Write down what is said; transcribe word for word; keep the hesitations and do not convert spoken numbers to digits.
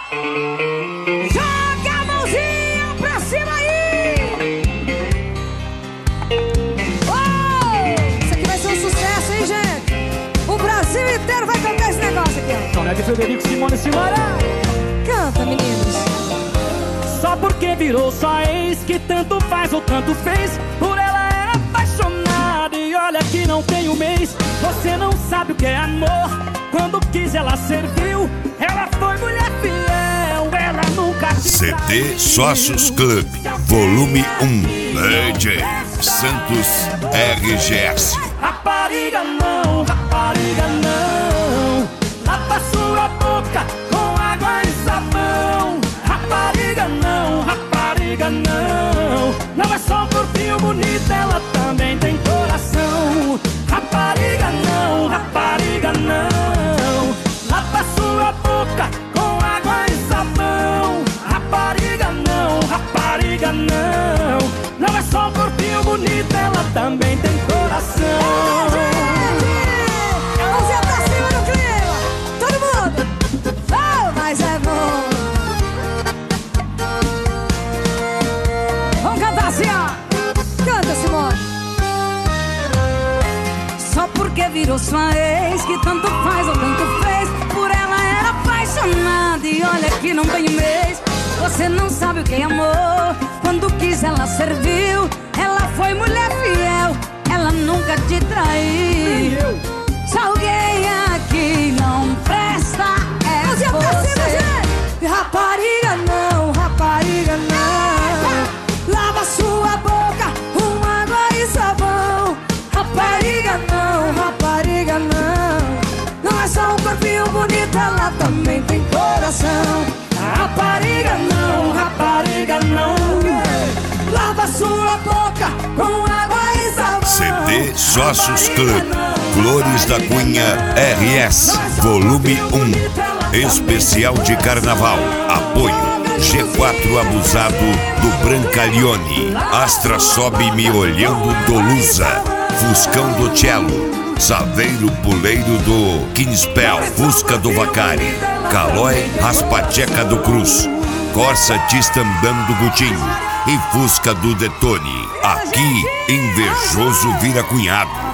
Joga a mãozinha pra cima aí! Oh, isso aqui vai ser um sucesso, hein, gente? O Brasil inteiro vai cantar esse negócio aqui, ó. Tonete Frederico Simone Simara. Canta, meninos. Só porque virou sua ex, que tanto faz ou tanto fez, por ela é apaixonada e olha que não tem um mês. Você não sabe o que é amor, quando quis ela serviu, ela foi mulher fiel, ela nunca te C D traiu. Sócios Club, volume um, D J Santos R G S. Rapariga não, rapariga não, lava sua boca com água e sabão. Rapariga não, rapariga não, não é só um corpinho bonito, ela também tem coração. Rapariga não, rapariga não, lava sua boca com água e sabão. Rapariga não, rapariga não, não é só um corpinho bonito, ela também tem coração. Mãozinha pra cima no clima! Todo mundo! Oh, mas é bom! Vamos cantar assim, ó! Canta, Simone! Só porque virou sua ex, que tanto faz ou tanto fez, por ela era apaixonada e olha que não tem um mês. Você não sabe o que é amor, quando quis ela serviu, ela foi mulher fiel, ela nunca te traiu. Se alguém aqui não presta, é Mãozinha pra cima, você. gente! Rapariga não, rapariga não, lava sua boca com água e sabão. Rapariga não, rapariga não, não é só um corpinho bonito, ela também tem coração. Rapariga não, rapariga não, lava sua boca com água e sabão. C D Sócios Club, Flores da Cunha R S, volume um, especial de carnaval. Apoio G quatro Abusado do Brancalione, Astra Sobe Me Olhando do Lusa, Fuscão do Cello, Saveiro Puleiro do Kinspel, Fusca do Vacari, Calói Raspateca do Cruz, Corsa Tistambam do Gutinho e Fusca do Detone. Aqui, invejoso vira cunhado.